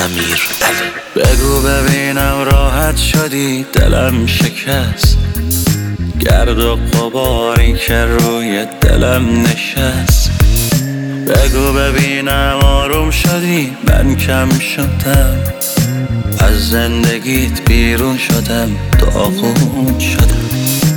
امیرعلی. بگو ببینم راحت شدی، دلم شکست، گرد و غباری که روی دلم نشست. بگو ببینم آروم شدی، من کم شدم، از زندگیت بیرون شدم، داغون شدم.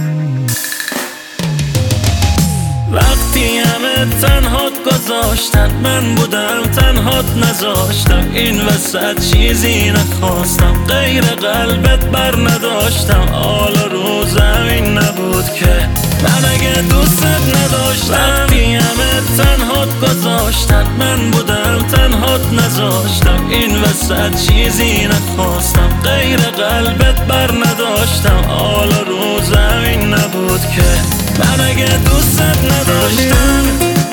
وقتی همه تنهات گذاشتن، من بودم تنهات نذاشتم. این وسط چیزی نخواستم، غیر قلبت بر نداشتم. حال رو زمین نبود که من اگه دوست نداشتم. وقتی همه تنهات گذاشتن، من بودم تنهات نذاشتم. این وسط چیزی نخواستم، غیر قلبت بر نداشتم. حال رو زمین نبود که من اگه دوست نداشتم.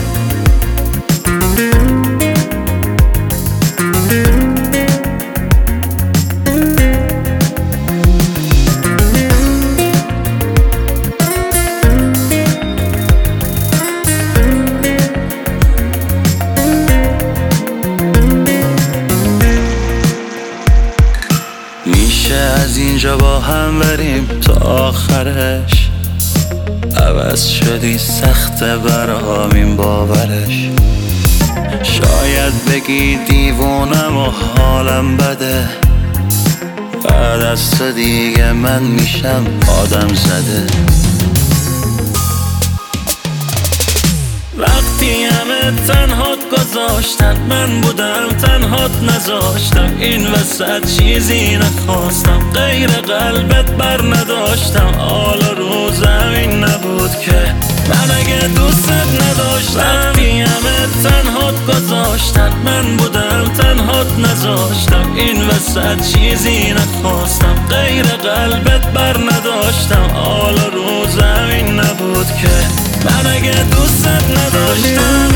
میشه از اینجا با هم بریم تا آخرش؟ عوض شدی سخته برام این باورش. شاید بگی دیوونم و حالم بده، بعد از تو دیگه من میشم آدم زده. وقتی همه تنهات گذاشتن، من بودم تنهات نذاشتم. این وسط چیزی نخواستم، غیر قلبت بر نداشتم. حال رو زمین نبود که من اگه دوست نداشتم. وقتی همه تنهات گذاشتن، من بودم تنهات نذاشتم. این وسط چیزی نخواستم، غیر قلبت بر نداشتم. حال رو زمین نبود که من اگه دوست نداشتم.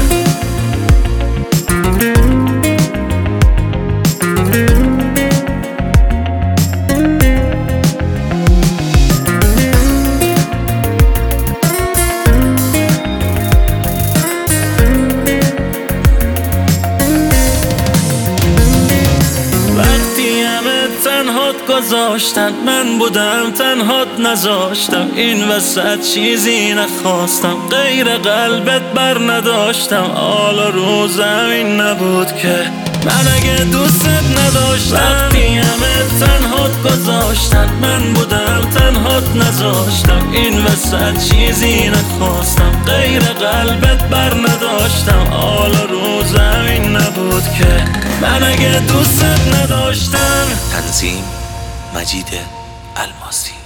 تنهات گذاشتن، من بودم تنهات نذاشتم. این وسط چیزی نخواستم، غیر قلبت بر نداشتم. حال رو زمین نبود که من اگه دوست نداشتم. وقتی همه تنهات گذاشتن، من بودم تنهات نذاشتم. این وسط چیزی نخواستم، غیر قلبت بر نداشتم. حال رو زمین نبود که من اگه دوست نداشتم. تنظیم مجید الماسی.